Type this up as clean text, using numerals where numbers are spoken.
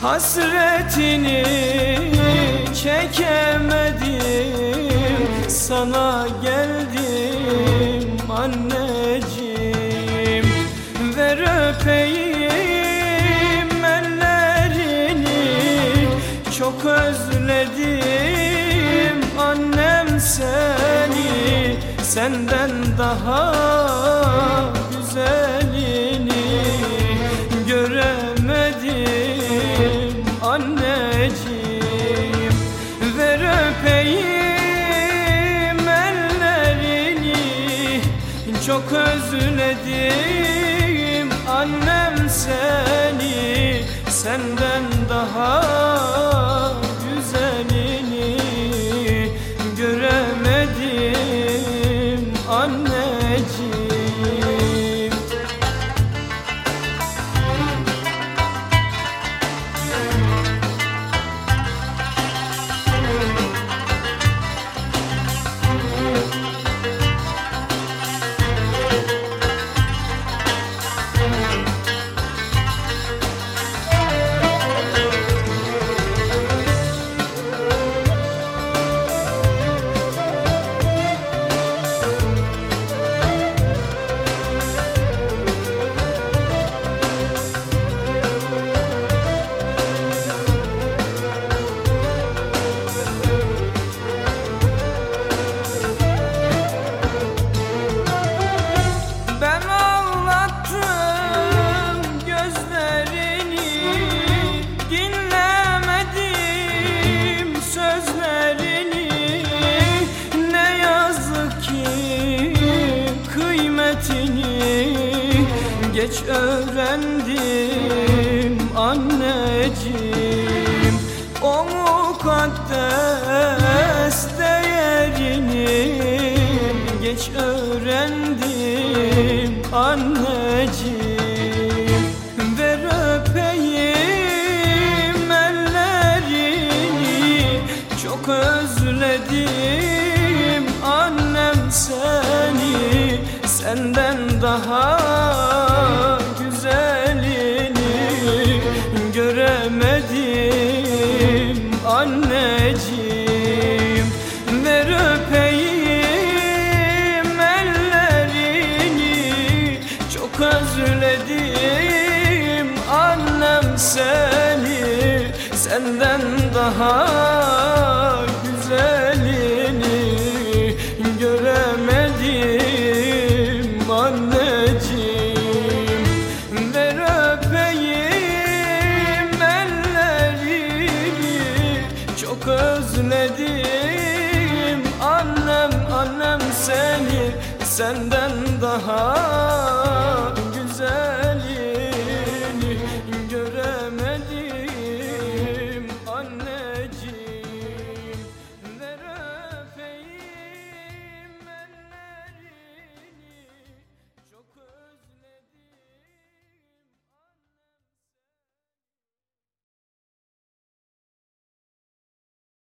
Hasretini çekemedim, sana geldim anneciğim. Ver öpeyim ellerini, çok özledim annem seni. Senden daha güzelini göremedim anneciğim. Ver öpeyim ellerini, çok özledim annem seni. Senden daha güzelini göremedim anneciğim. Geç öğrendim anneciğim, o mukaddes değerini. Geç öğrendim anneciğim. Ver öpeyim ellerini, çok özledim annem seni. Senden daha güzelini göremedim anneciğim. Ver öpeyim ellerini, çok özledim annem seni. Senden daha güzelini göremedim anneciğim. Ver öpeyim ellerini, çok özledim annem seni. Senden daha